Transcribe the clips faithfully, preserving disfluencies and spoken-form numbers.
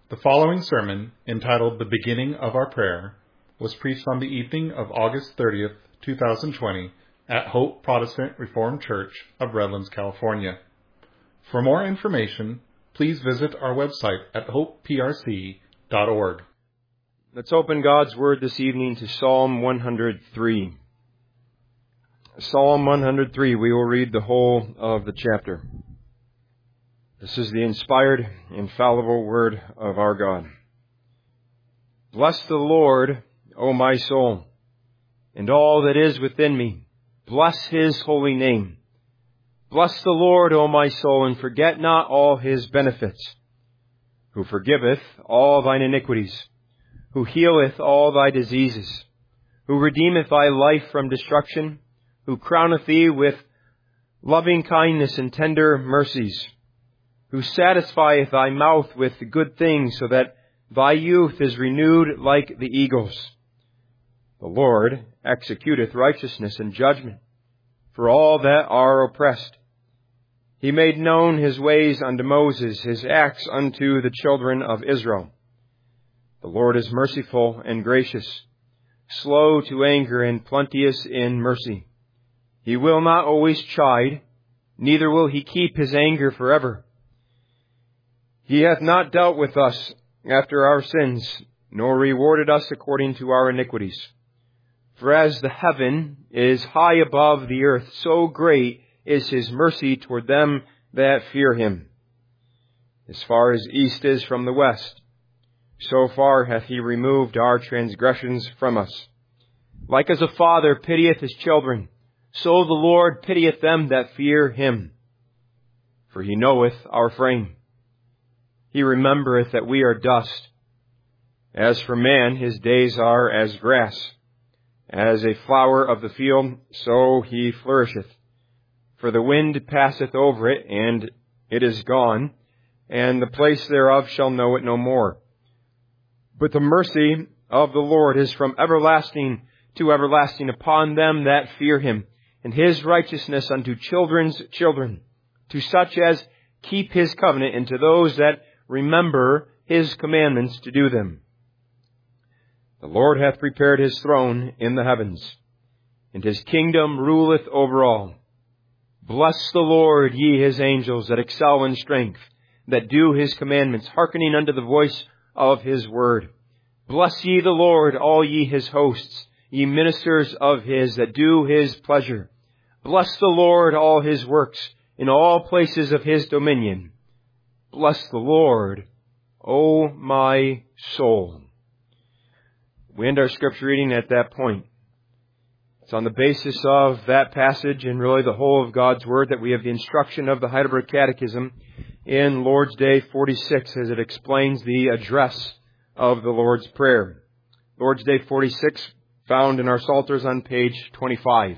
The following sermon, entitled The Beginning of Our Prayer, was preached on the evening of August thirtieth, two thousand twenty, at Hope Protestant Reformed Church of Redlands, California. For more information, please visit our website at hope p r c dot org. Let's open God's Word this evening to Psalm one hundred three. Psalm one hundred three, we will read the whole of the chapter. This is the inspired, infallible Word of our God. Bless the Lord, O my soul, and all that is within me. Bless His holy name. Bless the Lord, O my soul, and forget not all His benefits, who forgiveth all thine iniquities, who healeth all thy diseases, who redeemeth thy life from destruction, who crowneth thee with loving kindness and tender mercies, who satisfieth thy mouth with good things, so that thy youth is renewed like the eagles. The Lord executeth righteousness and judgment for all that are oppressed. He made known His ways unto Moses, His acts unto the children of Israel. The Lord is merciful and gracious, slow to anger and plenteous in mercy. He will not always chide, neither will He keep His anger forever. He hath not dealt with us after our sins, nor rewarded us according to our iniquities. For as the heaven is high above the earth, so great is His mercy toward them that fear Him. As far as east is from the west, so far hath He removed our transgressions from us. Like as a father pitieth his children, so the Lord pitieth them that fear Him. For He knoweth our frame. He remembereth that we are dust. As for man, his days are as grass. As a flower of the field, so he flourisheth. For the wind passeth over it, and it is gone, and the place thereof shall know it no more. But the mercy of the Lord is from everlasting to everlasting upon them that fear Him, and His righteousness unto children's children, to such as keep His covenant, and to those that remember His commandments to do them. The Lord hath prepared His throne in the heavens, and His kingdom ruleth over all. Bless the Lord, ye His angels that excel in strength, that do His commandments, hearkening unto the voice of His word. Bless ye the Lord, all ye His hosts, ye ministers of His that do His pleasure. Bless the Lord, all His works, in all places of His dominion. Bless the Lord, O my soul. We end our scripture reading at that point. It's on the basis of that passage and really the whole of God's Word that we have the instruction of the Heidelberg Catechism in Lord's Day forty-six as it explains the address of the Lord's Prayer. Lord's Day forty-six, found in our Psalters on page twenty-five.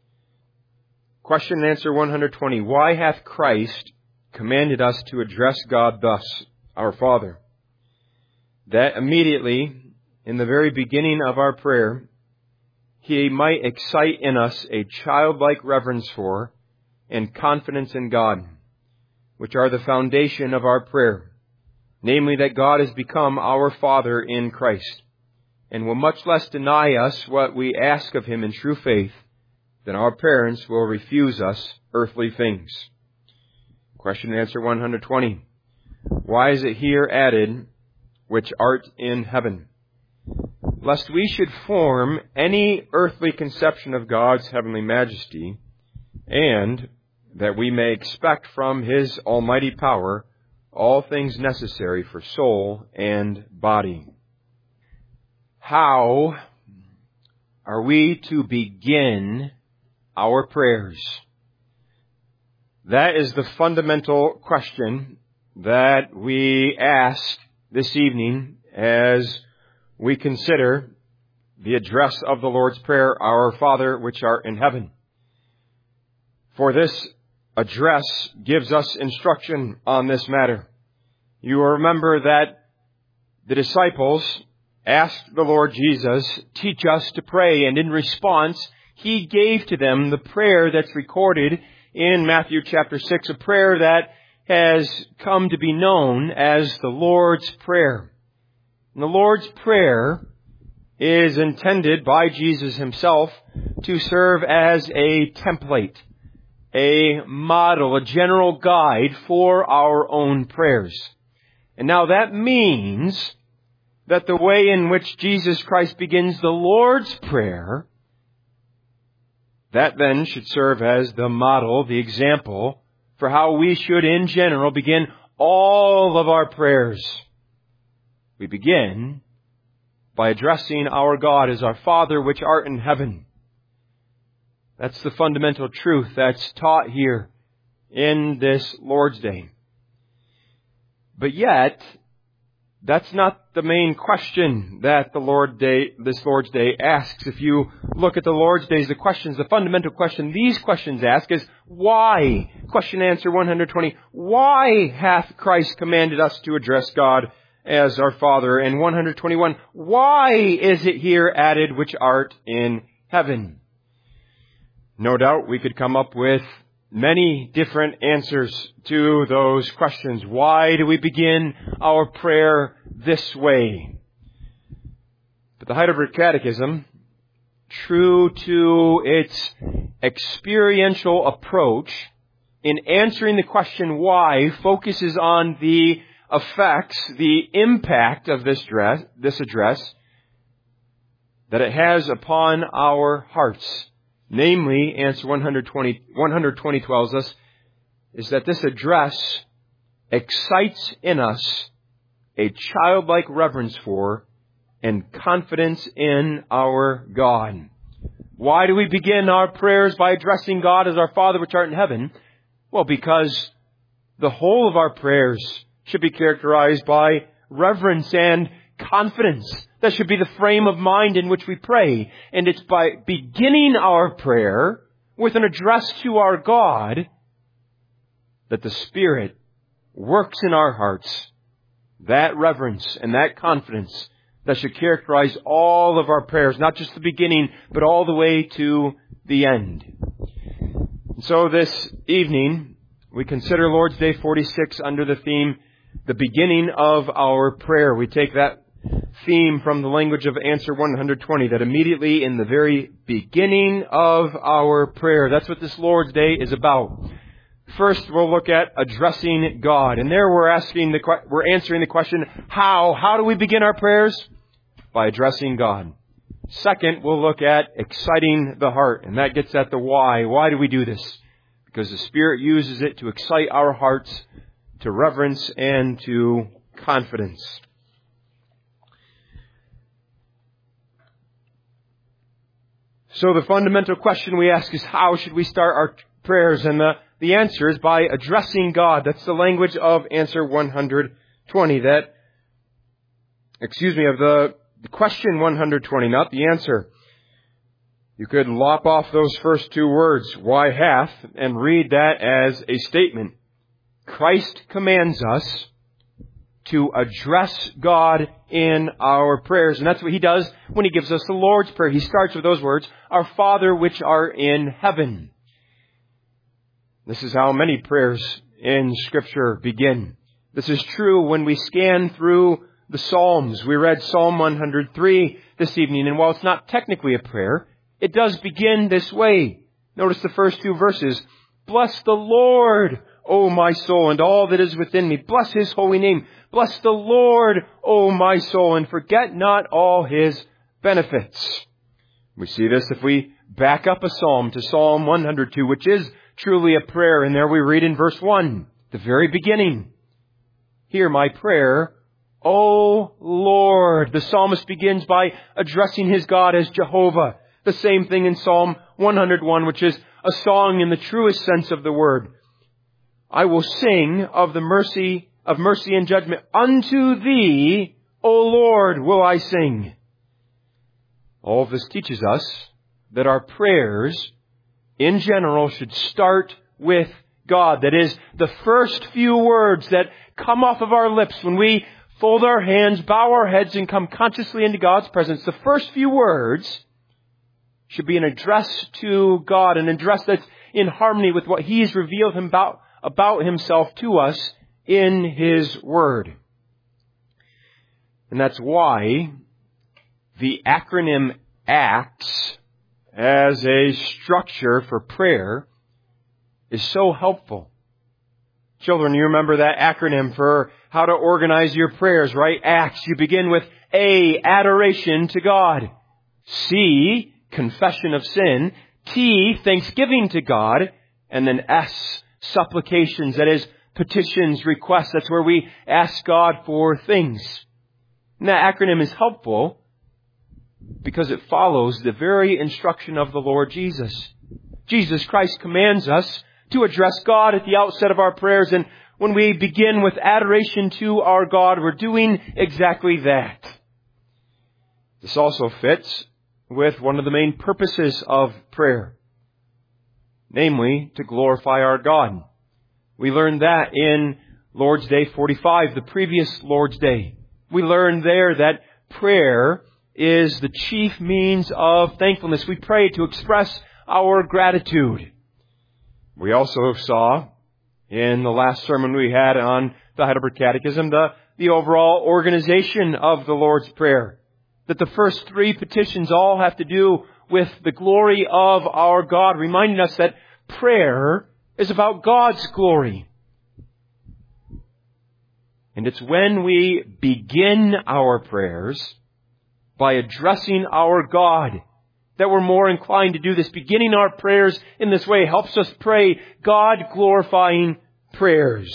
Question and answer one hundred twenty. Why hath Christ commanded us to address God thus, our Father? That immediately, in the very beginning of our prayer, He might excite in us a childlike reverence for and confidence in God, which are the foundation of our prayer, namely that God has become our Father in Christ, and will much less deny us what we ask of Him in true faith than our parents will refuse us earthly things. Question and answer one hundred twenty. Why is it here added, which art in heaven? Lest we should form any earthly conception of God's heavenly majesty, and that we may expect from His almighty power all things necessary for soul and body. How are we to begin our prayers? That is the fundamental question that we ask this evening as we consider the address of the Lord's Prayer, Our Father which art in heaven. For this address gives us instruction on this matter. You will remember that the disciples asked the Lord Jesus, teach us to pray, and in response, He gave to them the prayer that's recorded in Matthew chapter six, a prayer that has come to be known as the Lord's Prayer. And the Lord's Prayer is intended by Jesus himself to serve as a template, a model, a general guide for our own prayers. And now that means that the way in which Jesus Christ begins the Lord's Prayer, that then should serve as the model, the example, for how we should in general begin all of our prayers. We begin by addressing our God as our Father which art in heaven. That's the fundamental truth that's taught here in this Lord's Day. But yet, that's not the main question that the Lord Day, this Lord's Day asks. If you look at the Lord's Days, the questions, the fundamental question these questions ask is, why? Question answer one hundred twenty. Why hath Christ commanded us to address God as our Father? And one hundred twenty-one, why is it here added, which art in heaven? No doubt we could come up with many different answers to those questions. Why do we begin our prayer this way? But the Heidelberg Catechism, true to its experiential approach in answering the question why, focuses on the effects, the impact of this address, this address that it has upon our hearts. Namely, answer one hundred twenty, one hundred twenty tells us, is that this address excites in us a childlike reverence for and confidence in our God. Why do we begin our prayers by addressing God as our Father which art in heaven? Well, because the whole of our prayers should be characterized by reverence and confidence. That should be the frame of mind in which we pray. And it's by beginning our prayer with an address to our God that the Spirit works in our hearts that reverence and that confidence that should characterize all of our prayers, not just the beginning, but all the way to the end. And so this evening, we consider Lord's Day forty-six under the theme, the beginning of our prayer. We take that theme from the language of answer one hundred twenty, that immediately in the very beginning of our prayer, that's what this Lord's Day is about. First, we'll look at addressing God. And there we're asking the, we're answering the question, how? How do we begin our prayers? By addressing God. Second, we'll look at exciting the heart. And that gets at the why. Why do we do this? Because the Spirit uses it to excite our hearts to reverence and to confidence. So the fundamental question we ask is, how should we start our prayers? And the, the answer is by addressing God. That's the language of answer one hundred twenty. That, excuse me, of the, the question one hundred twenty, not the answer. You could lop off those first two words, why hath, and read that as a statement. Christ commands us to address God in our prayers. And that's what He does when He gives us the Lord's Prayer. He starts with those words, Our Father which art in heaven. This is how many prayers in Scripture begin. This is true when we scan through the Psalms. We read Psalm one hundred three this evening, and while it's not technically a prayer, it does begin this way. Notice the first two verses. Bless the Lord, O my soul, and all that is within me. Bless His holy name. Bless the Lord, O my soul, and forget not all His benefits. We see this if we back up a psalm to Psalm one hundred two, which is truly a prayer. And there we read in verse one, the very beginning, hear my prayer, O Lord. The psalmist begins by addressing his God as Jehovah. The same thing in Psalm one hundred one, which is a song in the truest sense of the word. I will sing of the mercy of mercy and judgment. Unto Thee, O Lord, will I sing. All of this teaches us that our prayers, in general, should start with God. That is, the first few words that come off of our lips when we fold our hands, bow our heads, and come consciously into God's presence. The first few words should be an address to God, an address that's in harmony with what He has revealed him about, about Himself to us in His Word. And that's why the acronym ACTS as a structure for prayer is so helpful. Children, you remember that acronym for how to organize your prayers, right? ACTS. You begin with A, adoration to God. C, confession of sin. T, thanksgiving to God. And then S, supplications. That is, petitions, requests. That's where we ask God for things. And that acronym is helpful because it follows the very instruction of the Lord Jesus. Jesus Christ commands us to address God at the outset of our prayers. And when we begin with adoration to our God, we're doing exactly that. This also fits with one of the main purposes of prayer, namely to glorify our God. We learned that in Lord's Day forty-five, the previous Lord's Day. We learned there that prayer is the chief means of thankfulness. We pray to express our gratitude. We also saw in the last sermon we had on the Heidelberg Catechism the, the overall organization of the Lord's Prayer. That the first three petitions all have to do with the glory of our God, reminding us that prayer is about God's glory. And it's when we begin our prayers by addressing our God that we're more inclined to do this. Beginning our prayers in this way helps us pray God-glorifying prayers.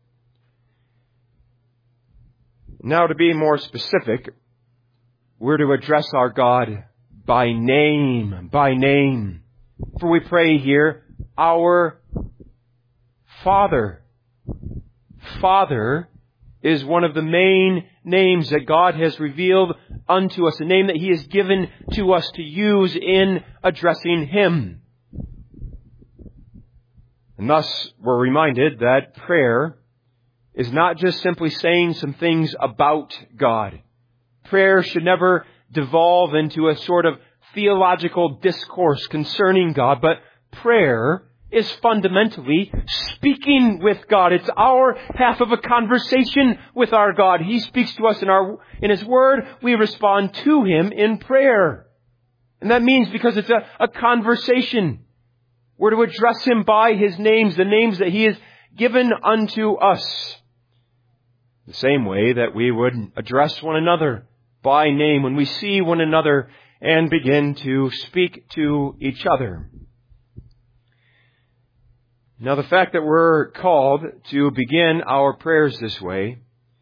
Now, to be more specific, we're to address our God by name, by name. For we pray here, our Father. Father is one of the main names that God has revealed unto us, a name that He has given to us to use in addressing Him. And thus, we're reminded that prayer is not just simply saying some things about God. Prayer should never devolve into a sort of theological discourse concerning God, but prayer is fundamentally speaking with God. It's our half of a conversation with our God. He speaks to us in our in His Word. We respond to Him in prayer. And that means because it's a, a conversation, we're to address Him by His names, the names that He has given unto us. The same way that we would address one another by name when we see one another and begin to speak to each other. Now, the fact that we're called to begin our prayers this way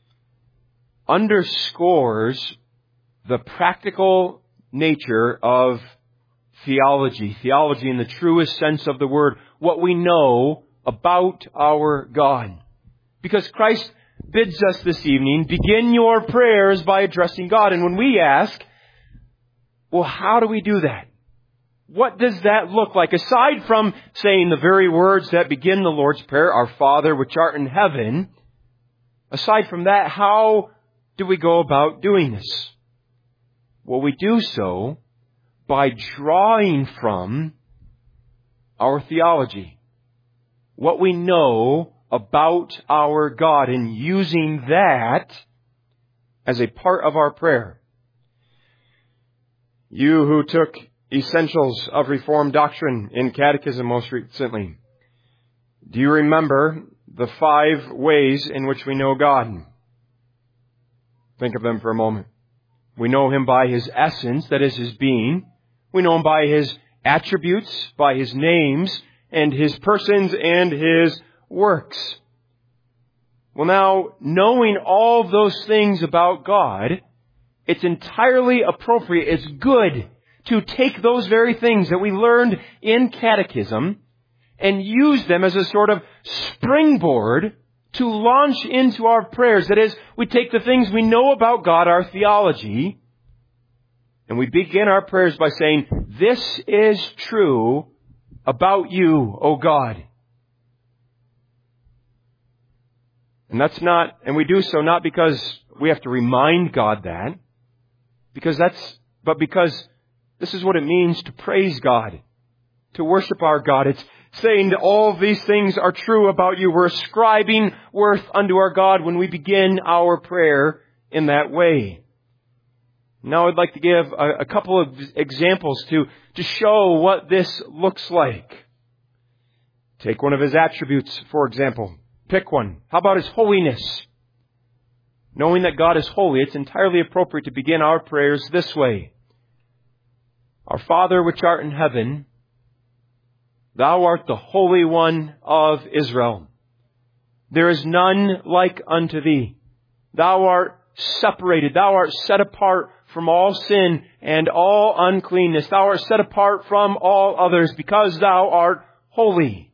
underscores the practical nature of theology. Theology in the truest sense of the word, what we know about our God. Because Christ bids us this evening, begin your prayers by addressing God. And when we ask, well, how do we do that? What does that look like? Aside from saying the very words that begin the Lord's Prayer, our Father which art in heaven, aside from that, how do we go about doing this? Well, we do so by drawing from our theology, what we know about our God, and using that as a part of our prayer. You who took Essentials of Reformed Doctrine in Catechism most recently, do you remember the five ways in which we know God? Think of them for a moment. We know Him by His essence, that is His being. We know Him by His attributes, by His names, and His persons and His works. Well, now, knowing all of those things about God, it's entirely appropriate, it's good to take those very things that we learned in catechism and use them as a sort of springboard to launch into our prayers. That is, we take the things we know about God, our theology, and we begin our prayers by saying, this is true about you, O God. And that's not, and we do so not because we have to remind God that, because that's, but because this is what it means to praise God, to worship our God. It's saying that all of these things are true about you. We're ascribing worth unto our God when we begin our prayer in that way. Now I'd like to give a, a couple of examples to, to show what this looks like. Take one of His attributes, for example. Pick one. How about His holiness? Knowing that God is holy, it's entirely appropriate to begin our prayers this way. Our Father which art in heaven, Thou art the Holy One of Israel. There is none like unto Thee. Thou art separated. Thou art set apart from all sin and all uncleanness. Thou art set apart from all others because Thou art holy.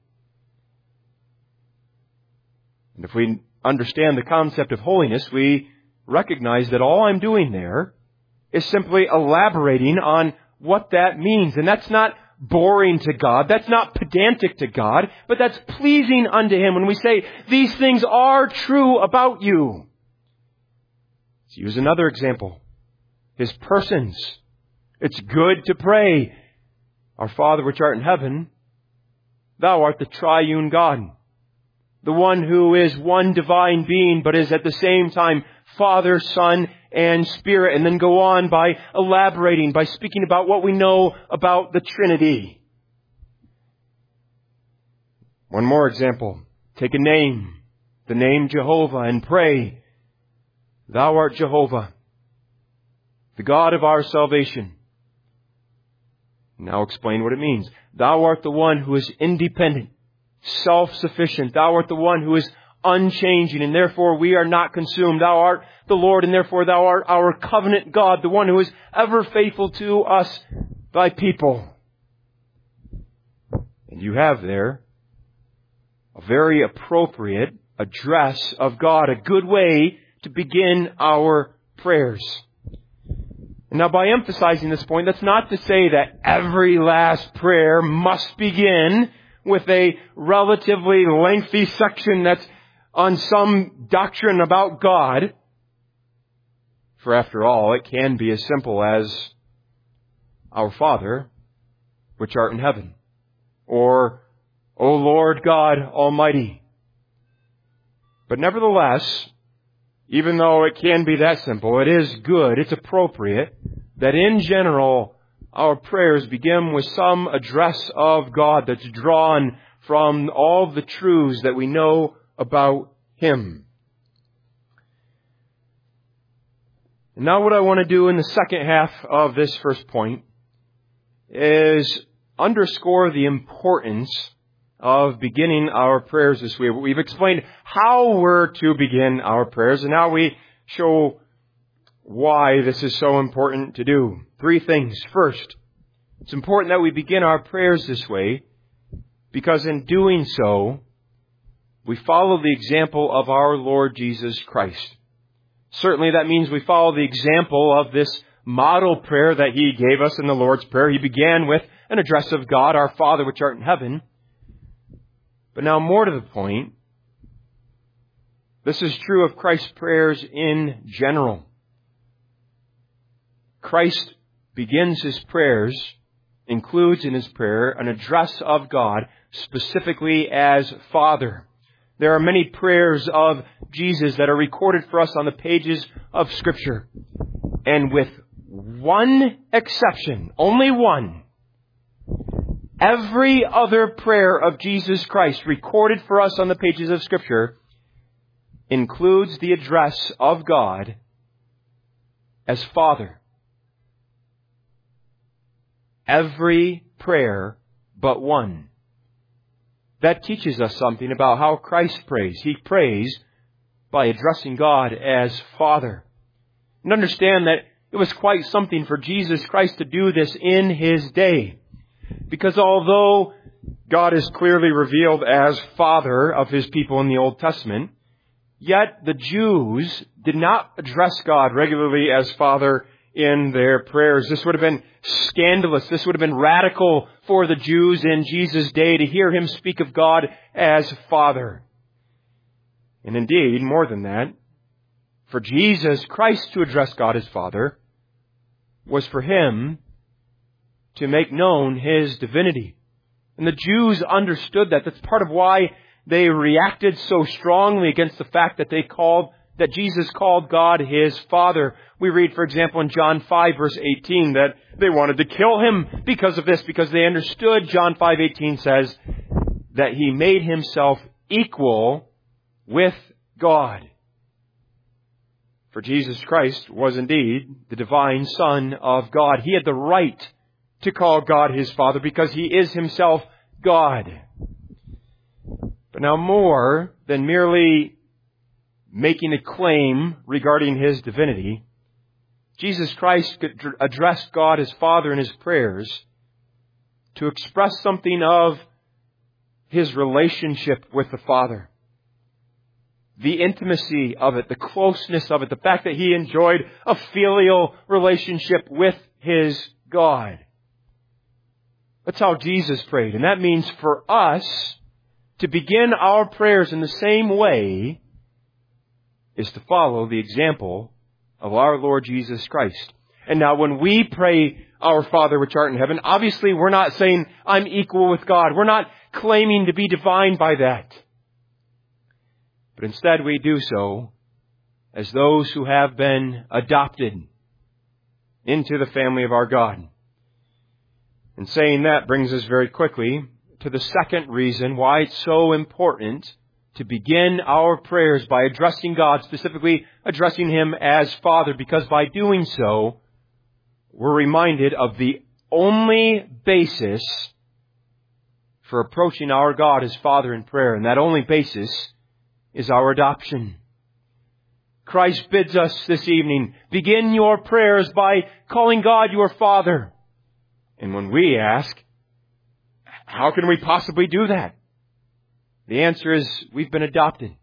And if we understand the concept of holiness, we recognize that all I'm doing there is simply elaborating on what that means. And that's not boring to God. That's not pedantic to God, but that's pleasing unto Him when we say, these things are true about you. Let's use another example. His persons. It's good to pray, Our Father which art in heaven, Thou art the triune God. The one who is one divine being, but is at the same time Father, Son, and Spirit. And then go on by elaborating, by speaking about what we know about the Trinity. One more example. Take a name, the name Jehovah, and pray, Thou art Jehovah, the God of our salvation. Now explain what it means. Thou art the one who is independent, self-sufficient. Thou art the one who is unchanging, and therefore we are not consumed. Thou art the Lord, and therefore Thou art our covenant God, the one who is ever faithful to us, Thy people. And you have there a very appropriate address of God, a good way to begin our prayers. And now by emphasizing this point, that's not to say that every last prayer must begin with a relatively lengthy section that's on some doctrine about God. For after all, it can be as simple as Our Father, which art in heaven, or O Lord God Almighty. But nevertheless, even though it can be that simple, it is good, it's appropriate that in general our prayers begin with some address of God that's drawn from all the truths that we know about Him. And now what I want to do in the second half of this first point is underscore the importance of beginning our prayers this way. We've explained how we're to begin our prayers, and now we show why this is so important to do. Three things. First, it's important that we begin our prayers this way because in doing so, we follow the example of our Lord Jesus Christ. Certainly that means we follow the example of this model prayer that He gave us in the Lord's Prayer. He began with an address of God, Our Father which art in heaven. But now more to the point, this is true of Christ's prayers in general. Christ begins His prayers, includes in His prayer an address of God specifically as Father. There are many prayers of Jesus that are recorded for us on the pages of Scripture. And with one exception, only one, every other prayer of Jesus Christ recorded for us on the pages of Scripture includes the address of God as Father. Every prayer but one. That teaches us something about how Christ prays. He prays by addressing God as Father. And understand that it was quite something for Jesus Christ to do this in His day. Because although God is clearly revealed as Father of His people in the Old Testament, yet the Jews did not address God regularly as Father in their prayers. This would have been scandalous. This would have been radical for the Jews in Jesus' day to hear Him speak of God as Father. And indeed, more than that, for Jesus Christ to address God as Father was for Him to make known His divinity. And the Jews understood that. That's part of why they reacted so strongly against the fact that they called, that Jesus called God His Father. We read, for example, in John five verse eighteen that they wanted to kill Him because of this, because they understood, John five eighteen says, that He made Himself equal with God. For Jesus Christ was indeed the divine Son of God. He had the right to call God His Father because He is Himself God. But now, more than merely making a claim regarding His divinity, Jesus Christ addressed God as Father in His prayers to express something of His relationship with the Father. The intimacy of it, the closeness of it, the fact that He enjoyed a filial relationship with His God. That's how Jesus prayed. And that means for us to begin our prayers in the same way is to follow the example of our Lord Jesus Christ. And now when we pray, Our Father which art in heaven, obviously we're not saying, I'm equal with God. We're not claiming to be divine by that. But instead we do so as those who have been adopted into the family of our God. And saying that brings us very quickly to the second reason why it's so important to begin our prayers by addressing God, specifically addressing Him as Father, because by doing so, we're reminded of the only basis for approaching our God as Father in prayer, and that only basis is our adoption. Christ bids us this evening, begin your prayers by calling God your Father. And when we ask, how can we possibly do that? The answer is, we've been adopted.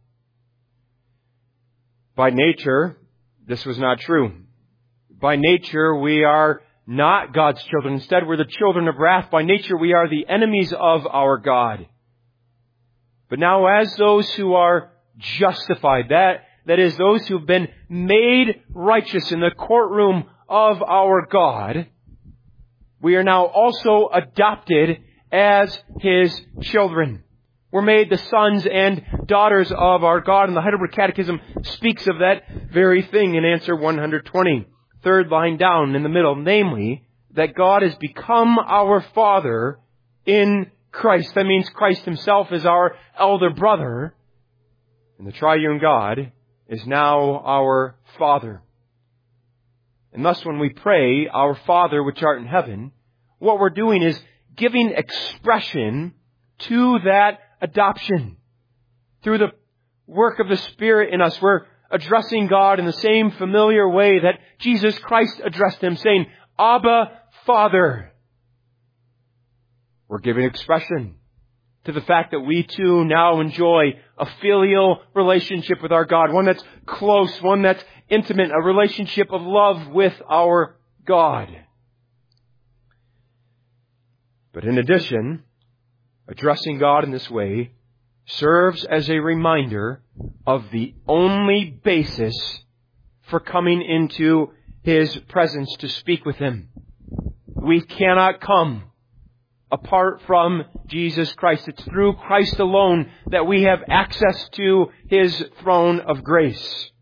By nature, this was not true. By nature, we are not God's children. Instead, we're the children of wrath. By nature, we are the enemies of our God. But now, as those who are justified, that, that is, those who've been made righteous in the courtroom of our God, we are now also adopted as His children. We're made the sons and daughters of our God, and the Heidelberg Catechism speaks of that very thing in answer one hundred twenty. Third line down in the middle, namely, that God has become our Father in Christ. That means Christ Himself is our elder brother, and the triune God is now our Father. And thus when we pray, Our Father which art in heaven, what we're doing is giving expression to that adoption. Through the work of the Spirit in us, we're addressing God in the same familiar way that Jesus Christ addressed Him, saying, Abba, Father. We're giving expression to the fact that we too now enjoy a filial relationship with our God, one that's close, one that's intimate, a relationship of love with our God. But in addition, addressing God in this way serves as a reminder of the only basis for coming into His presence to speak with Him. We cannot come apart from Jesus Christ. It's through Christ alone that we have access to His throne of grace.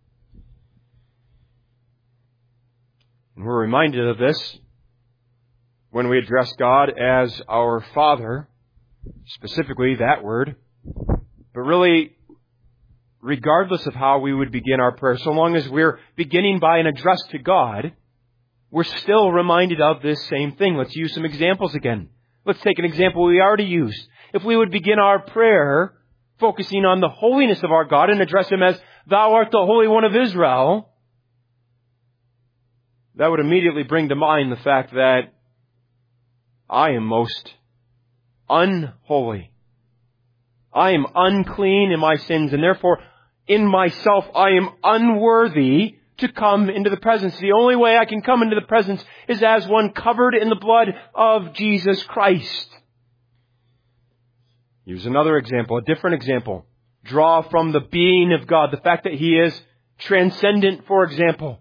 And we're reminded of this when we address God as our Father, specifically that word. But really, regardless of how we would begin our prayer, so long as we're beginning by an address to God, we're still reminded of this same thing. Let's use some examples again. Let's take an example we already used. If we would begin our prayer focusing on the holiness of our God and address Him as, Thou art the Holy One of Israel, that would immediately bring to mind the fact that I am most unholy. I am unclean in my sins, and therefore in myself I am unworthy to come into the presence. The only way I can come into the presence is as one covered in the blood of Jesus Christ. Use another example, a different example. Draw from the being of God, the fact that He is transcendent, for example.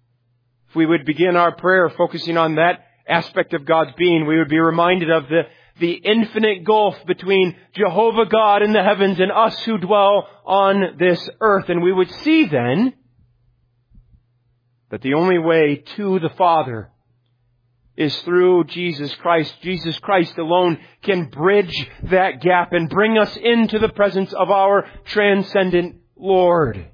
If we would begin our prayer focusing on that aspect of God's being, we would be reminded of the, the infinite gulf between Jehovah God in the heavens and us who dwell on this earth. And we would see then that the only way to the Father is through Jesus Christ. Jesus Christ alone can bridge that gap and bring us into the presence of our transcendent Lord.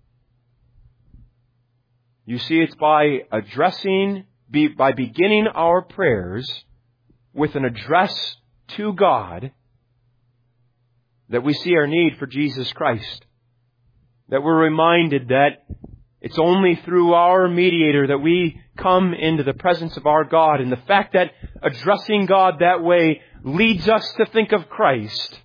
You see, it's by addressing, by beginning our prayers with an address to God that we see our need for Jesus Christ. That we're reminded that it's only through our mediator that we come into the presence of our God. And the fact that addressing God that way leads us to think of Christ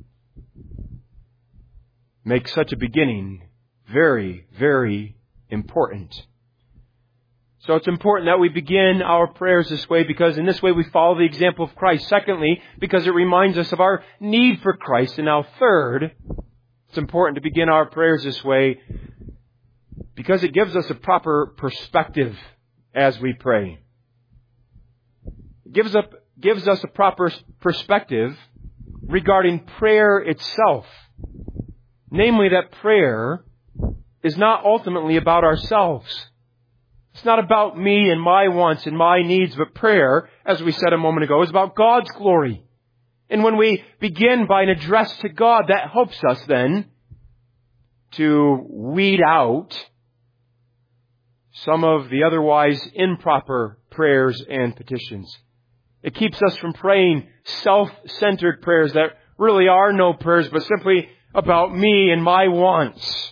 makes such a beginning very, very important. So it's important that we begin our prayers this way, because in this way we follow the example of Christ. Secondly, because it reminds us of our need for Christ. And now third, it's important to begin our prayers this way because it gives us a proper perspective as we pray. It gives, up, gives us a proper perspective regarding prayer itself. Namely, that prayer is not ultimately about ourselves. It's not about me and my wants and my needs, but prayer, as we said a moment ago, is about God's glory. And when we begin by an address to God, that helps us then to weed out some of the otherwise improper prayers and petitions. It keeps us from praying self-centered prayers that really are no prayers, but simply about me and my wants.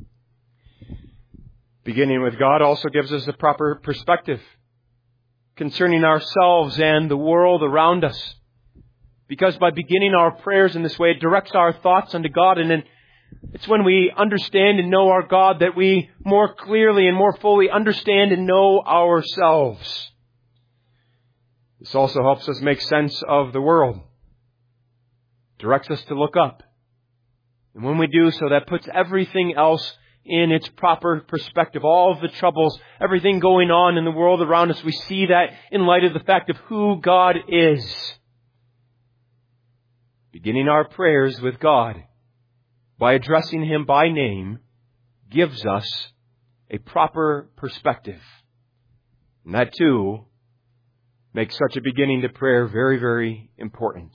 Beginning with God also gives us a proper perspective concerning ourselves and the world around us. Because by beginning our prayers in this way, it directs our thoughts unto God, and then it's when we understand and know our God that we more clearly and more fully understand and know ourselves. This also helps us make sense of the world. Directs us to look up. And when we do so, that puts everything else in its proper perspective. All of the troubles, everything going on in the world around us, we see that in light of the fact of who God is. Beginning our prayers with God by addressing Him by name gives us a proper perspective. And that too makes such a beginning to prayer very, very important.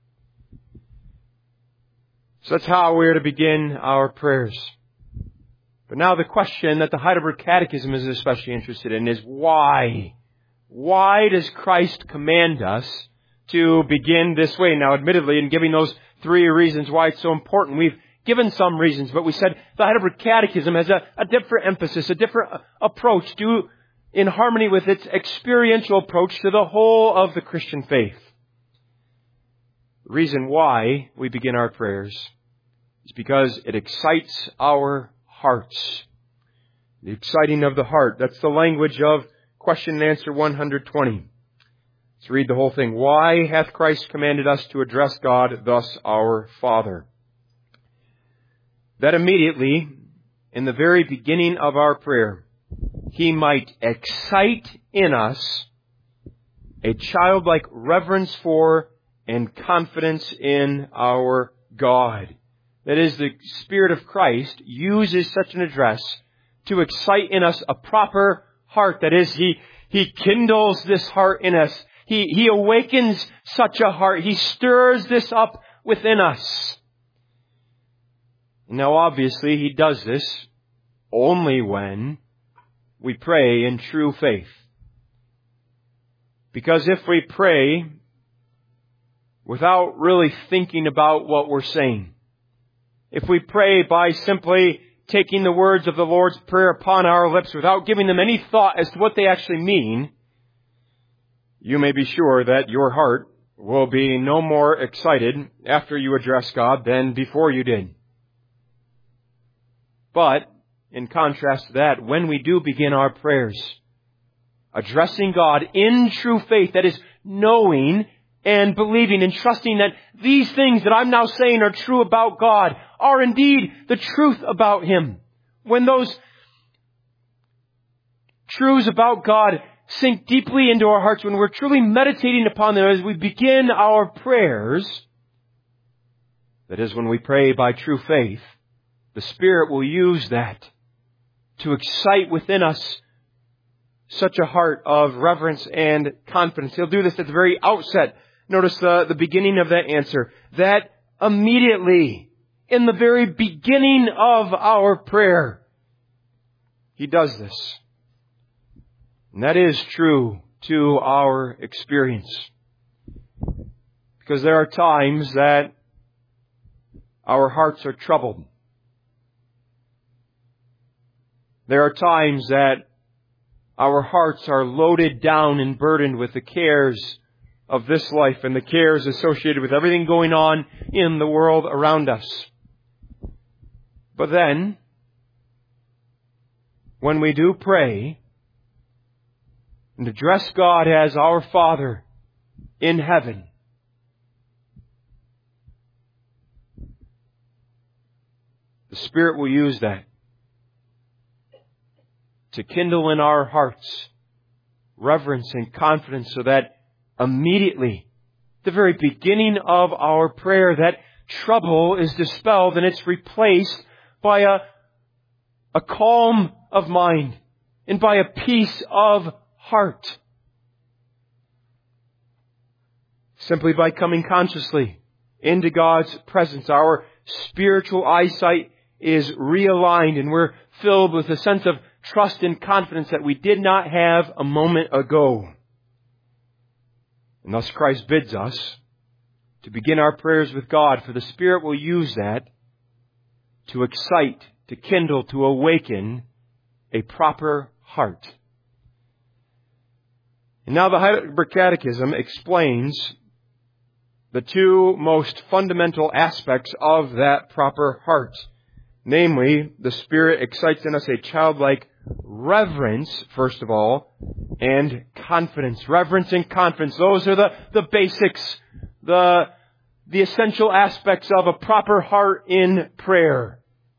So that's how we're to begin our prayers. But now the question that the Heidelberg Catechism is especially interested in is why? Why does Christ command us to begin this way? Now, admittedly, in giving those three reasons why it's so important, we've given some reasons, but we said the Heidelberg Catechism has a, a different emphasis, a different approach to, in harmony with its experiential approach to the whole of the Christian faith. The reason why we begin our prayers is because it excites our hearts. The exciting of the heart. That's the language of question and answer one hundred twenty. Let's read the whole thing. Why hath Christ commanded us to address God thus our Father? That immediately, in the very beginning of our prayer, He might excite in us a childlike reverence for and confidence in our God. That is, the Spirit of Christ uses such an address to excite in us a proper heart. That is, He, He kindles this heart in us. He, He awakens such a heart. He stirs this up within us. Now, obviously, He does this only when we pray in true faith. Because if we pray without really thinking about what we're saying, if we pray by simply taking the words of the Lord's Prayer upon our lips without giving them any thought as to what they actually mean, you may be sure that your heart will be no more excited after you address God than before you did. But, in contrast to that, when we do begin our prayers, addressing God in true faith, that is, knowing and believing and trusting that these things that I'm now saying are true about God are indeed the truth about Him. When those truths about God sink deeply into our hearts, when we're truly meditating upon them as we begin our prayers, that is, when we pray by true faith, the Spirit will use that to excite within us such a heart of reverence and confidence. He'll do this at the very outset. Notice the, the beginning of that answer. That immediately, in the very beginning of our prayer, He does this. And that is true to our experience. Because there are times that our hearts are troubled. There are times that our hearts are loaded down and burdened with the cares of this life and the cares associated with everything going on in the world around us. But then, when we do pray and address God as our Father in heaven, the Spirit will use that to kindle in our hearts reverence and confidence, so that immediately, the very beginning of our prayer, that trouble is dispelled and it's replaced by a, a calm of mind and by a peace of heart. Simply by coming consciously into God's presence, our spiritual eyesight is realigned and we're filled with a sense of trust and confidence that we did not have a moment ago. And thus Christ bids us to begin our prayers with God, for the Spirit will use that to excite, to kindle, to awaken a proper heart. And now the Heidelberg Catechism explains the two most fundamental aspects of that proper heart. Namely, the Spirit excites in us a childlike reverence, first of all, and confidence. Reverence and confidence. Those are the, the basics, the, the essential aspects of a proper heart in prayer.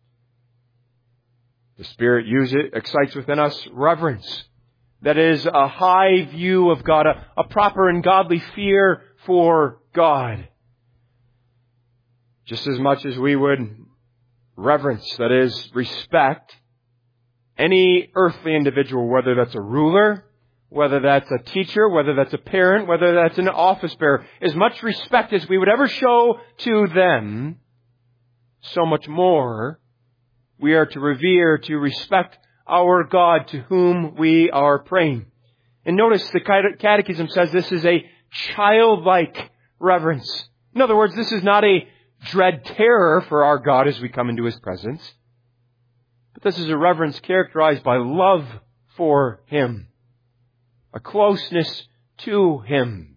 The Spirit uses it, excites within us reverence. That is a high view of God, a, a proper and godly fear for God. Just as much as we would reverence, that is respect, any earthly individual, whether that's a ruler, whether that's a teacher, whether that's a parent, whether that's an office bearer, as much respect as we would ever show to them, so much more we are to revere, to respect our God to whom we are praying. And notice the Catechism says this is a childlike reverence. In other words, this is not a dread terror for our God as we come into His presence. But this is a reverence characterized by love for Him, a closeness to Him.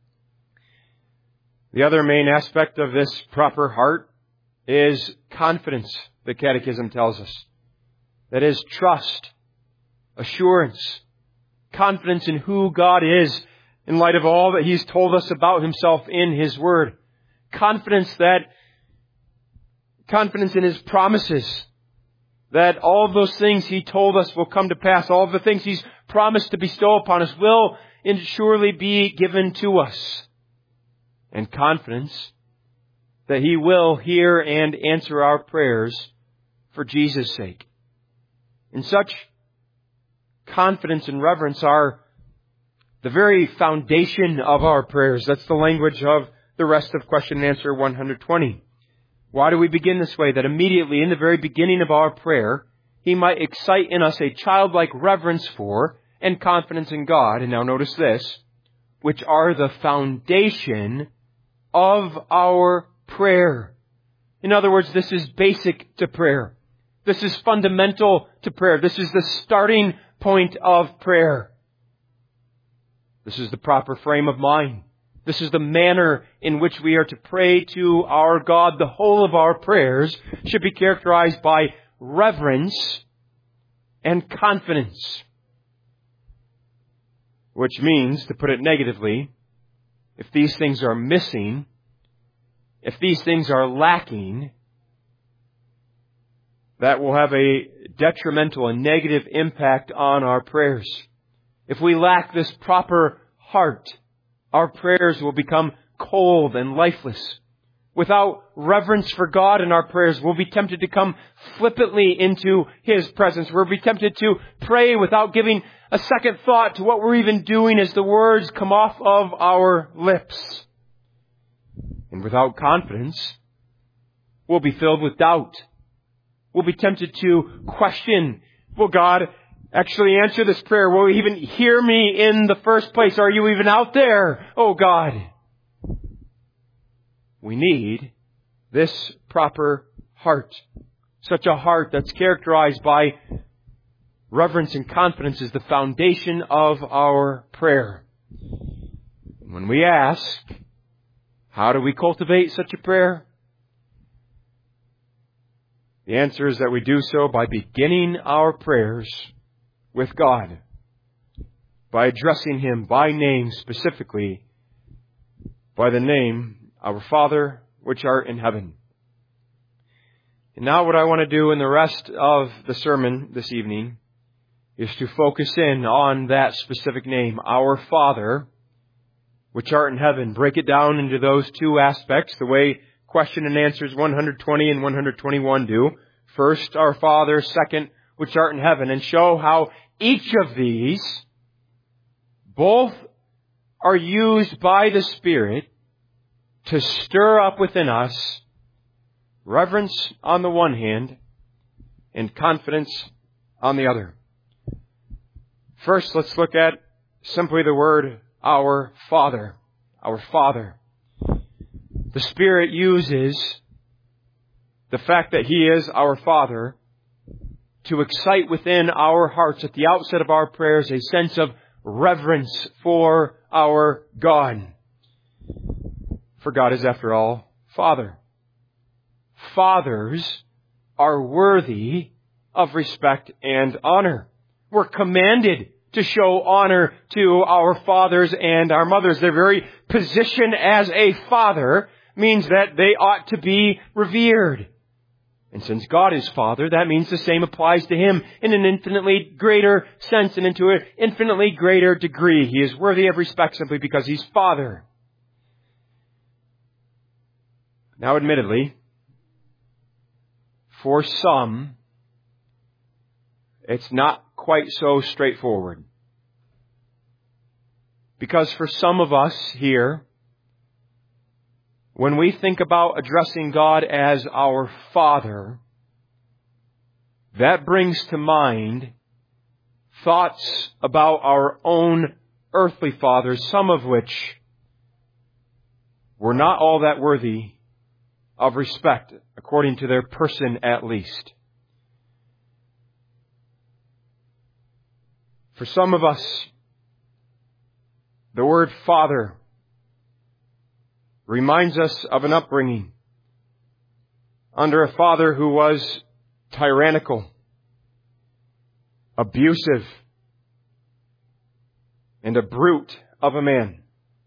The other main aspect of this proper heart is confidence, the Catechism tells us. That is trust, assurance, confidence in who God is in light of all that He's told us about Himself in His Word. Confidence that, confidence in His promises, that all of those things He told us will come to pass, all of the things He's promised to bestow upon us will surely be given to us. And confidence that He will hear and answer our prayers for Jesus' sake. And such confidence and reverence are the very foundation of our prayers. That's the language of the rest of question and answer one hundred twenty. Why do we begin this way? That immediately in the very beginning of our prayer, He might excite in us a childlike reverence for and confidence in God. And now notice this, which are the foundation of our prayer. In other words, this is basic to prayer. This is fundamental to prayer. This is the starting point of prayer. This is the proper frame of mind. This is the manner in which we are to pray to our God. The whole of our prayers should be characterized by reverence and confidence. Which means, to put it negatively, if these things are missing, if these things are lacking, that will have a detrimental and negative impact on our prayers. if we lack this proper heart, our prayers will become cold and lifeless. Without reverence for God in our prayers, we'll be tempted to come flippantly into His presence. We'll be tempted to pray without giving a second thought to what we're even doing as the words come off of our lips. And without confidence, we'll be filled with doubt. We'll be tempted to question, will God actually answer this prayer? Will He even hear me in the first place? Are you even out there, oh God? We need this proper heart. Such a heart that's characterized by reverence and confidence is the foundation of our prayer. When we ask, how do we cultivate such a prayer? The answer is that we do so by beginning our prayers with God, by addressing Him by name, specifically by the name Our Father, which art in heaven. And now what I want to do in the rest of the sermon this evening is to focus in on that specific name, Our Father, which art in heaven. Break it down into those two aspects, the way question and answers one twenty and one twenty-one do. First, Our Father. Second, which art in heaven. And show how each of these both are used by the Spirit to stir up within us reverence on the one hand and confidence on the other. First, let's look at simply the word Our Father. Our Father. The Spirit uses the fact that He is our Father to excite within our hearts at the outset of our prayers a sense of reverence for our God. For God is, after all, Father. Fathers are worthy of respect and honor. We're commanded to show honor to our fathers and our mothers. Their very position as a father means that they ought to be revered. And since God is Father, that means the same applies to Him in an infinitely greater sense and into an infinitely greater degree. He is worthy of respect simply because He's Father. Now, admittedly, for some, it's not quite so straightforward. Because for some of us here, when we think about addressing God as our Father, that brings to mind thoughts about our own earthly fathers, some of which were not all that worthy of respect, according to their person at least. For some of us, the word Father reminds us of an upbringing under a father who was tyrannical, abusive, and a brute of a man.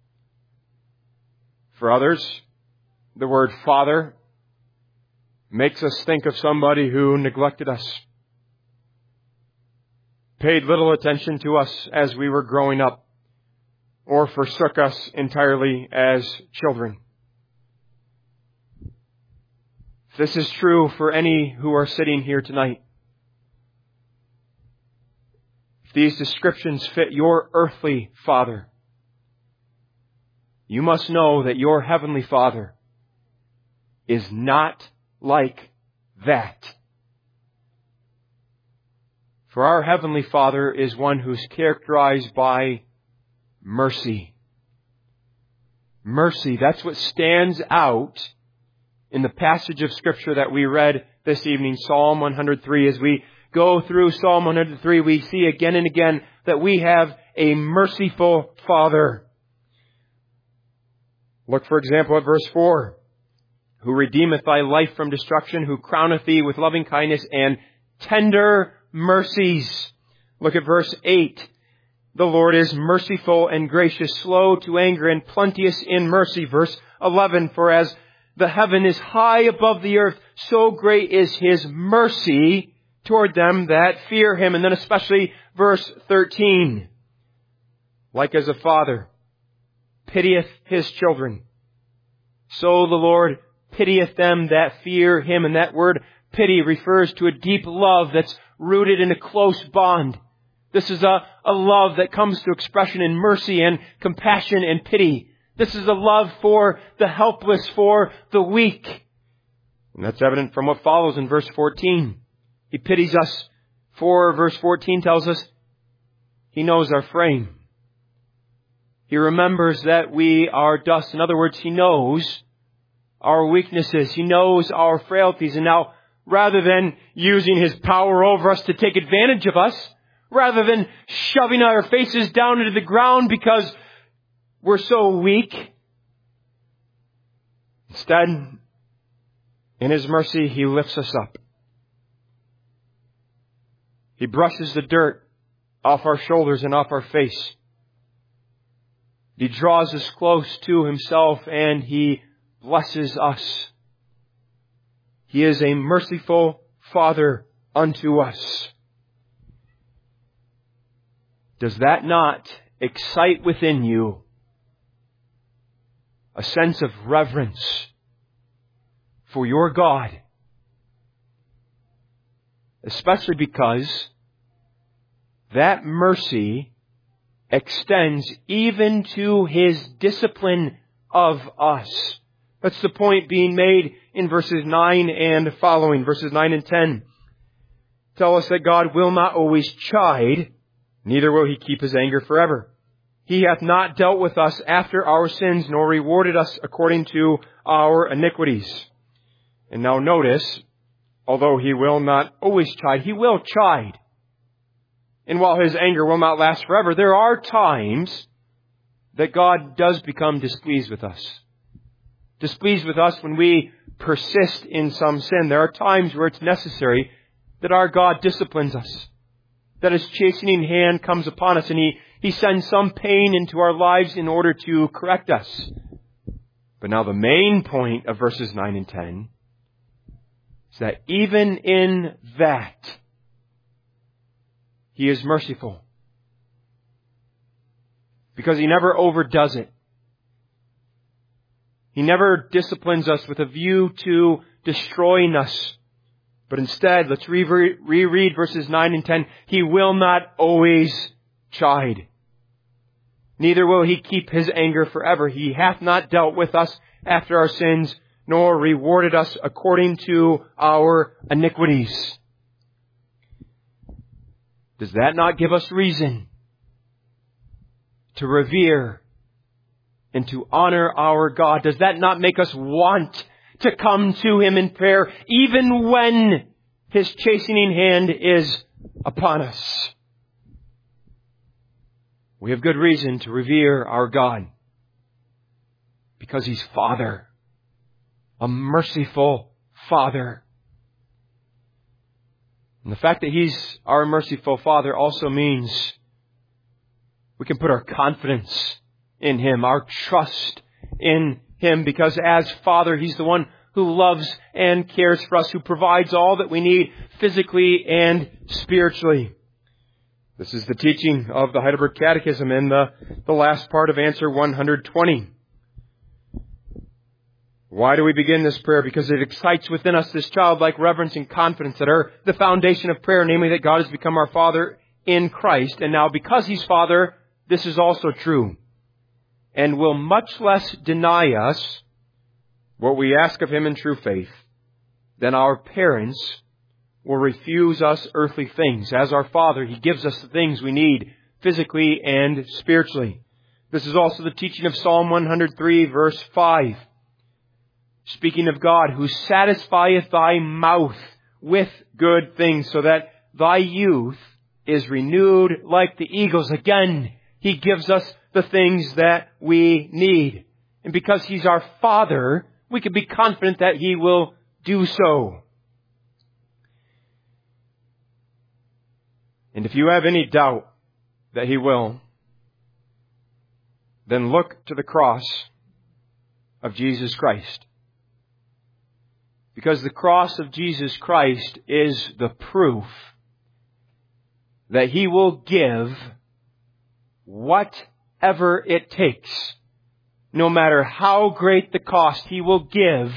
For others, the word Father makes us think of somebody who neglected us, paid little attention to us as we were growing up, or forsook us entirely as children. If this is true for any who are sitting here tonight, if these descriptions fit your earthly father, you must know that your heavenly Father is not like that. For our heavenly Father is one who's characterized by mercy. Mercy, that's what stands out in the passage of Scripture that we read this evening, Psalm one hundred three. As we go through Psalm one hundred three, we see again and again that we have a merciful Father. Look, for example, at verse four. Who redeemeth thy life from destruction, who crowneth thee with loving kindness and tender mercies. Look at verse eight. The Lord is merciful and gracious, slow to anger and plenteous in mercy. Verse eleven, for as the heaven is high above the earth, so great is His mercy toward them that fear Him. And then especially verse thirteen. like as a father pitieth his children, so the Lord pitieth them that fear him. And that word pity refers to a deep love that's rooted in a close bond. This is a, a love that comes to expression in mercy and compassion and pity. This is a love for the helpless, for the weak. And that's evident from what follows in verse fourteen. He pities us, for verse fourteen tells us He knows our frame. He remembers that we are dust. In other words, He knows our weaknesses. He knows our frailties. And now, rather than using His power over us to take advantage of us, rather than shoving our faces down into the ground because we're so weak, instead, in His mercy, He lifts us up. He brushes the dirt off our shoulders and off our face. He draws us close to Himself and He blesses us. He is a merciful Father unto us. Does that not excite within you a sense of reverence for your God? Especially because that mercy extends even to His discipline of us. That's the point being made in verses nine and following. Verses nine and ten tell us that God will not always chide, neither will He keep His anger forever. He hath not dealt with us after our sins, nor rewarded us according to our iniquities. And now notice, although He will not always chide, He will chide. And while His anger will not last forever, there are times that God does become displeased with us. Displeased with us when we persist in some sin. There are times where it's necessary that our God disciplines us, that His chastening hand comes upon us and He, He sends some pain into our lives in order to correct us. But now the main point of verses nine and ten is that even in that, He is merciful. Because He never overdoes it. He never disciplines us with a view to destroying us. But instead, let's reread verses nine and ten. He will not always chide. Neither will He keep His anger forever. He hath not dealt with us after our sins, nor rewarded us according to our iniquities. Does that not give us reason to revere and to honor our God? Does that not make us want to come to Him in prayer, even when His chastening hand is upon us? We have good reason to revere our God because He's Father, a merciful Father. And the fact that He's our merciful Father also means we can put our confidence in Him, our trust in Him, because as Father, He's the one who loves and cares for us, who provides all that we need physically and spiritually. This is the teaching of the Heidelberg Catechism in the, the last part of answer one hundred twenty. Why do we begin this prayer? Because it excites within us this childlike reverence and confidence that are the foundation of prayer, namely that God has become our Father in Christ. And now because He's Father, this is also true, and will much less deny us what we ask of Him in true faith than our parents will refuse us earthly things. As our Father, He gives us the things we need physically and spiritually. This is also the teaching of Psalm one hundred three, verse five. Speaking of God, who satisfieth thy mouth with good things, so that thy youth is renewed like the eagles. Again, He gives us the things that we need. And because He's our Father, we can be confident that He will do so. And if you have any doubt that He will, then look to the cross of Jesus Christ. Because the cross of Jesus Christ is the proof that He will give what whatever it takes. No matter how great the cost, He will give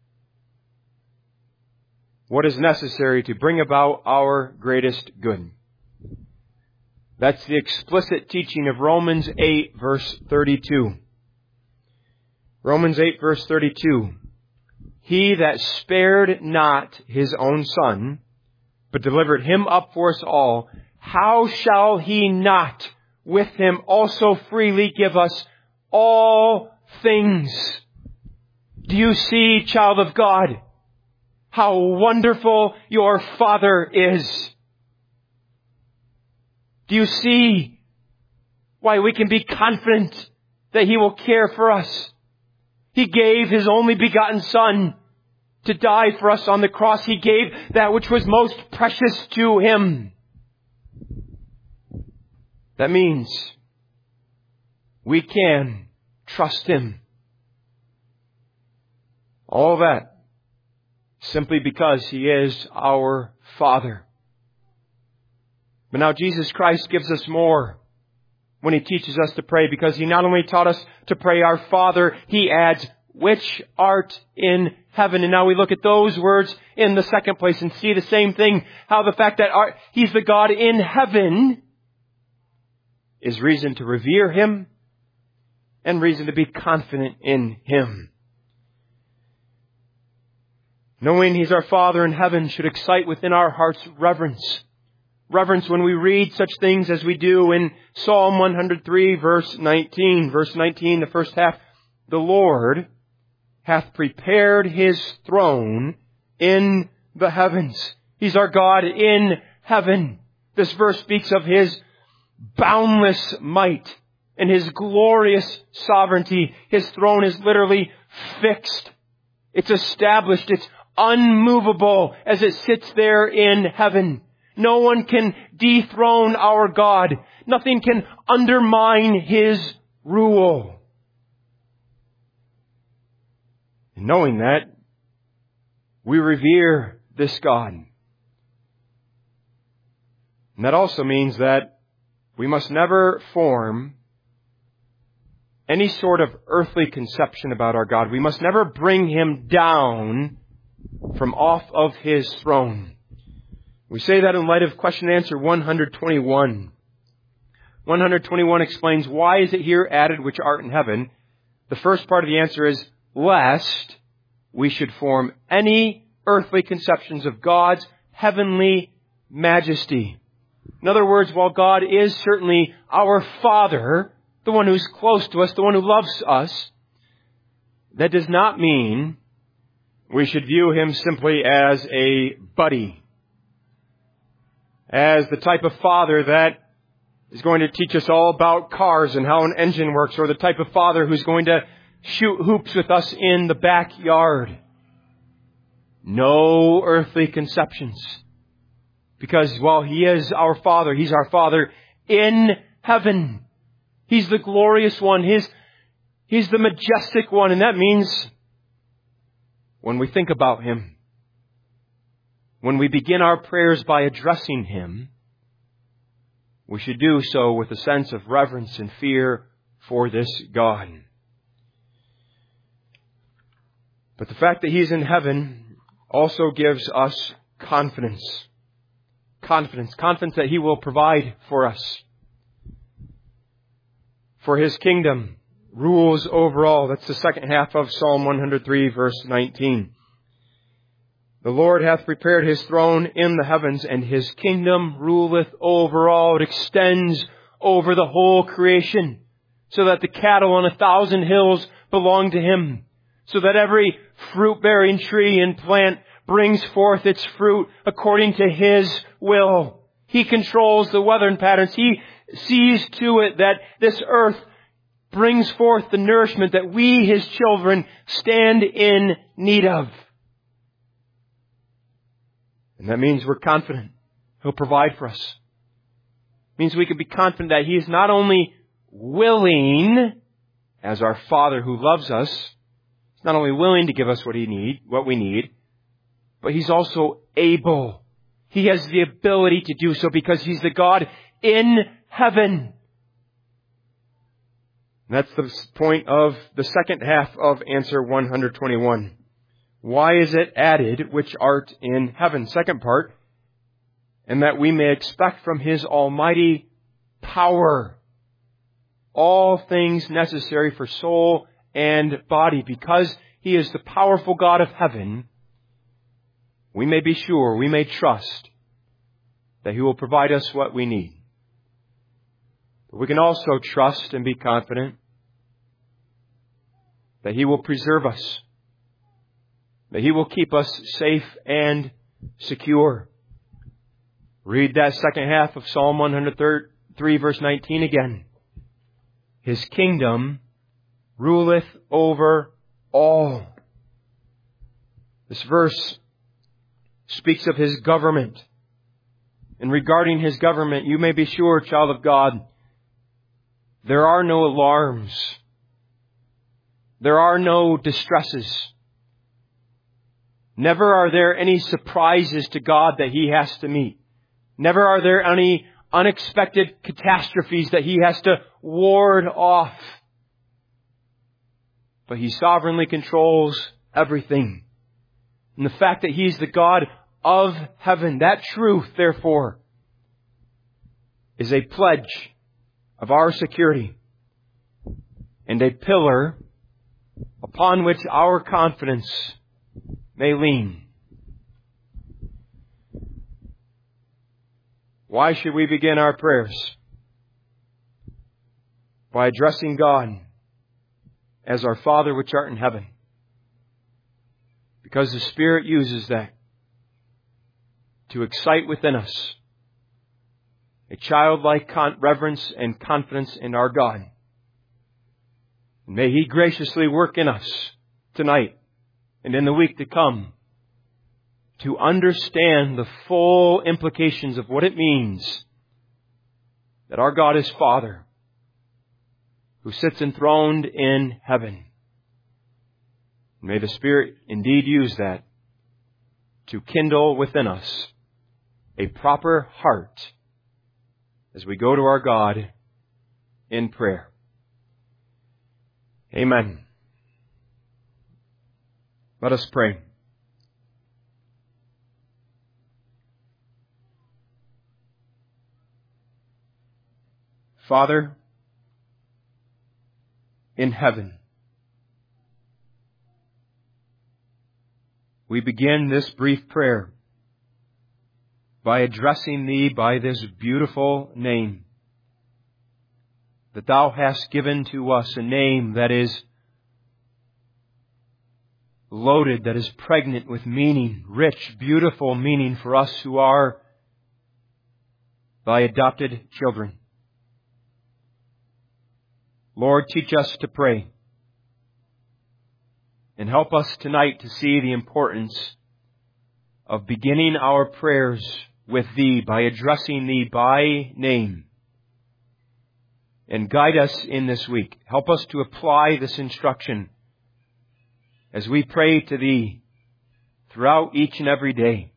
what is necessary to bring about our greatest good. That's the explicit teaching of Romans eight, verse thirty-two. Romans eight, verse thirty-two. He that spared not His own Son, but delivered Him up for us all, how shall He not with Him also freely give us all things? Do you see, child of God, how wonderful your Father is? Do you see why we can be confident that He will care for us? He gave His only begotten Son to die for us on the cross. He gave that which was most precious to Him. That means we can trust Him. All that simply because He is our Father. But now Jesus Christ gives us more when He teaches us to pray, because He not only taught us to pray our Father, He adds, which art in heaven. And now we look at those words in the second place and see the same thing, how the fact that our, He's the God in heaven is reason to revere Him and reason to be confident in Him. Knowing He's our Father in heaven should excite within our hearts reverence. Reverence when we read such things as we do in Psalm one hundred three, verse nineteen. Verse nineteen, the first half, the Lord hath prepared His throne in the heavens. He's our God in heaven. This verse speaks of His boundless might and His glorious sovereignty. His throne is literally fixed. It's established. It's unmovable as it sits there in heaven. No one can dethrone our God. Nothing can undermine His rule. And knowing that, we revere this God. And that also means that we must never form any sort of earthly conception about our God. We must never bring Him down from off of His throne. We say that in light of question and answer one hundred twenty-one. one hundred twenty-one explains, why is it here added, which art in heaven? The first part of the answer is, lest we should form any earthly conceptions of God's heavenly majesty. In other words, while God is certainly our Father, the one who's close to us, the one who loves us, that does not mean we should view Him simply as a buddy, as the type of father that is going to teach us all about cars and how an engine works, or the type of father who's going to shoot hoops with us in the backyard. No earthly conceptions. Because while He is our Father, He's our Father in heaven. He's the glorious one. He's, he's the majestic one. And that means when we think about Him, when we begin our prayers by addressing Him, we should do so with a sense of reverence and fear for this God. But the fact that He's in heaven also gives us confidence. Confidence. Confidence that He will provide for us. For His kingdom rules over all. That's the second half of Psalm one hundred three, verse nineteen. The Lord hath prepared His throne in the heavens, and His kingdom ruleth over all. It extends over the whole creation, so that the cattle on a thousand hills belong to Him, so that every fruit-bearing tree and plant brings forth its fruit according to His will. He controls the weather patterns. He sees to it that this earth brings forth the nourishment that we, His children, stand in need of. And that means we're confident He'll provide for us. It means we can be confident that He is not only willing, as our Father who loves us, He's not only willing to give us what He need, what we need, but He's also able. He has the ability to do so because He's the God in heaven. That's the point of the second half of answer one hundred twenty-one. Why is it added, which art in heaven? Second part, and that we may expect from His almighty power all things necessary for soul and body. Because He is the powerful God of heaven, we may be sure, we may trust that He will provide us what we need. But we can also trust and be confident that He will preserve us, that He will keep us safe and secure. Read that second half of Psalm one hundred three, verse nineteen again. His kingdom ruleth over all. This verse speaks of His government. And regarding His government, you may be sure, child of God, there are no alarms. There are no distresses. Never are there any surprises to God that He has to meet. Never are there any unexpected catastrophes that He has to ward off. But He sovereignly controls everything. And the fact that He's the God of heaven, that truth, therefore, is a pledge of our security and a pillar upon which our confidence may lean. Why should we begin our prayers? By addressing God as our Father which art in heaven. Because the Spirit uses that to excite within us a childlike con- reverence and confidence in our God. And may He graciously work in us tonight and in the week to come to understand the full implications of what it means that our God is Father, who sits enthroned in heaven. May the Spirit indeed use that to kindle within us a proper heart as we go to our God in prayer. Amen. Let us pray. Father in heaven, we begin this brief prayer by addressing Thee by this beautiful name, that Thou hast given to us a name that is loaded, that is pregnant with meaning, rich, beautiful meaning for us who are Thy adopted children. Lord, teach us to pray and help us tonight to see the importance of beginning our prayers with Thee by addressing Thee by name. And guide us in this week. Help us to apply this instruction as we pray to Thee throughout each and every day.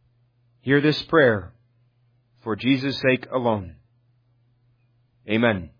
Hear this prayer for Jesus' sake alone. Amen.